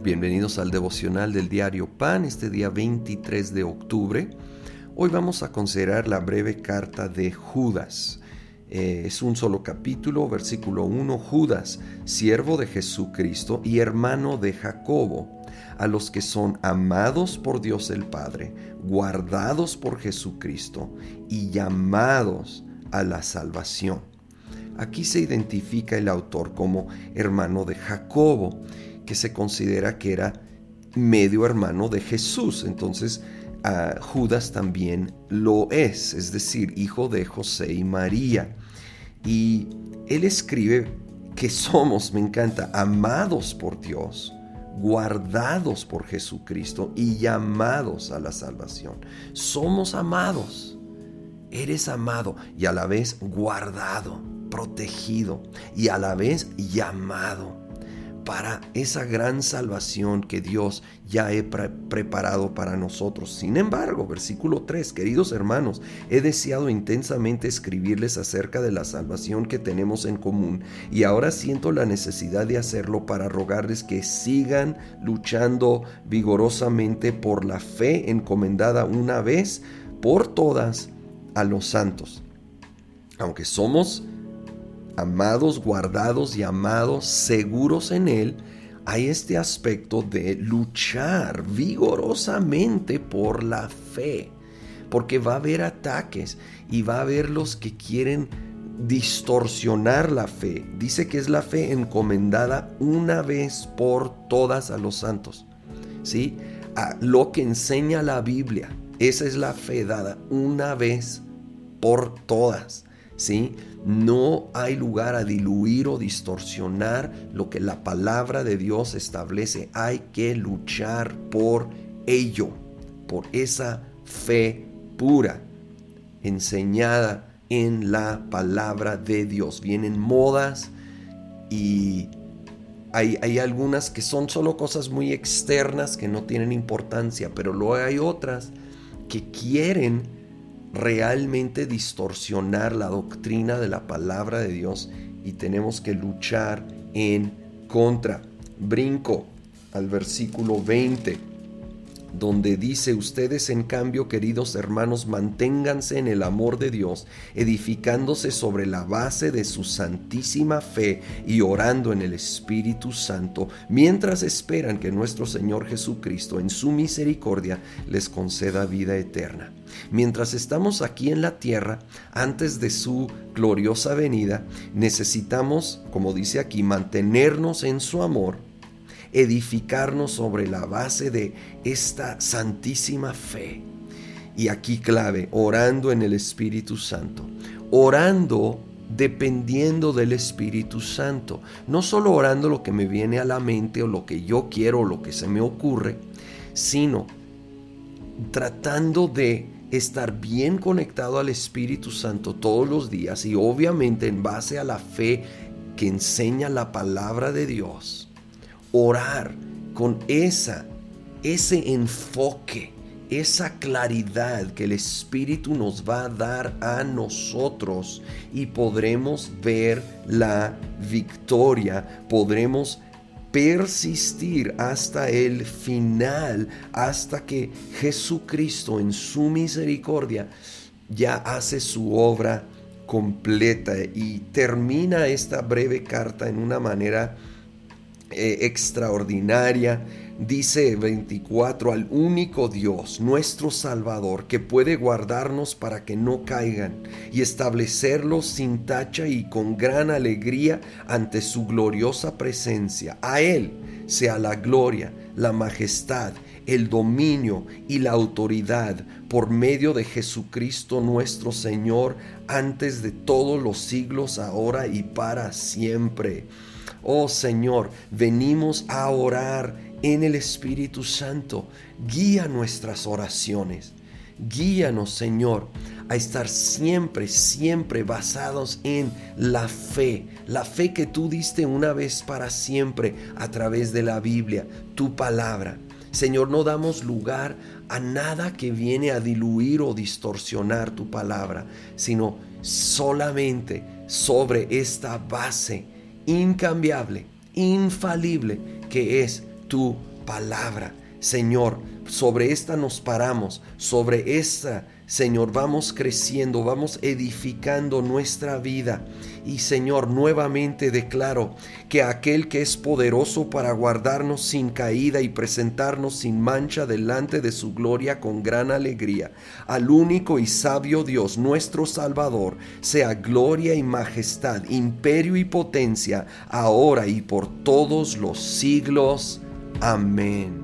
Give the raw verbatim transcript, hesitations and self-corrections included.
Bienvenidos al devocional del diario Pan, este día veintitrés de octubre. Hoy vamos a considerar la breve carta de Judas. Eh, es un solo capítulo, versículo uno. Judas, siervo de Jesucristo y hermano de Jacobo, a los que son amados por Dios el Padre, guardados por Jesucristo y llamados a la salvación. Aquí se identifica el autor como hermano de Jacobo, que se considera que era medio hermano de Jesús. Entonces uh, Judas también lo es, es decir, hijo de José y María. Y él escribe que somos, me encanta, amados por Dios, guardados por Jesucristo y llamados a la salvación. Somos amados, eres amado y a la vez guardado, protegido y a la vez llamado para esa gran salvación que Dios ya ha pre- preparado para nosotros. Sin embargo, versículo tres, queridos hermanos, he deseado intensamente escribirles acerca de la salvación que tenemos en común y ahora siento la necesidad de hacerlo para rogarles que sigan luchando vigorosamente por la fe encomendada una vez por todas a los santos. Aunque somos amados, guardados y amados, seguros en Él, hay este aspecto de luchar vigorosamente por la fe, porque va a haber ataques y va a haber los que quieren distorsionar la fe. Dice que es la fe encomendada una vez por todas a los santos, ¿sí? A lo que enseña la Biblia, esa es la fe dada una vez por todas, ¿sí? No hay lugar a diluir o distorsionar lo que la palabra de Dios establece. Hay que luchar por ello, por esa fe pura, enseñada en la palabra de Dios. Vienen modas y hay, hay algunas que son solo cosas muy externas que no tienen importancia, pero luego hay otras que quieren realmente distorsionar la doctrina de la palabra de Dios y tenemos que luchar en contra. Brinco al versículo veinte, donde dice: ustedes en cambio, queridos hermanos, manténganse en el amor de Dios, edificándose sobre la base de su santísima fe y orando en el Espíritu Santo, mientras esperan que nuestro Señor Jesucristo en su misericordia les conceda vida eterna. Mientras estamos aquí en la tierra, antes de su gloriosa venida, necesitamos, como dice aquí, mantenernos en su amor, edificarnos sobre la base de esta santísima fe. Y aquí clave, orando en el Espíritu Santo, orando dependiendo del Espíritu Santo, no solo orando lo que me viene a la mente o lo que yo quiero o lo que se me ocurre, sino tratando de estar bien conectado al Espíritu Santo todos los días y obviamente en base a la fe que enseña la palabra de Dios. Orar con esa, ese enfoque, esa claridad que el Espíritu nos va a dar a nosotros y podremos ver la victoria, podremos persistir hasta el final, hasta que Jesucristo en su misericordia ya hace su obra completa y termina esta breve carta en una manera Eh, extraordinaria. Dice veinticuatro: al único Dios, nuestro Salvador, que puede guardarnos para que no caigan y establecerlos sin tacha y con gran alegría ante su gloriosa presencia. A Él sea la gloria, la majestad, el dominio y la autoridad por medio de Jesucristo nuestro Señor, antes de todos los siglos, ahora y para siempre. Oh Señor, venimos a orar en el Espíritu Santo. Guía nuestras oraciones. Guíanos, Señor, a estar siempre, siempre basados en la fe. La fe que tú diste una vez para siempre a través de la Biblia, tu palabra. Señor, no damos lugar a nada que viene a diluir o distorsionar tu palabra, sino solamente sobre esta base incambiable, infalible, que es tu palabra. Señor, sobre esta nos paramos, sobre esta, Señor, vamos creciendo, vamos edificando nuestra vida. Y Señor, nuevamente declaro que aquel que es poderoso para guardarnos sin caída y presentarnos sin mancha delante de su gloria con gran alegría, al único y sabio Dios, nuestro Salvador, sea gloria y majestad, imperio y potencia, ahora y por todos los siglos. Amén.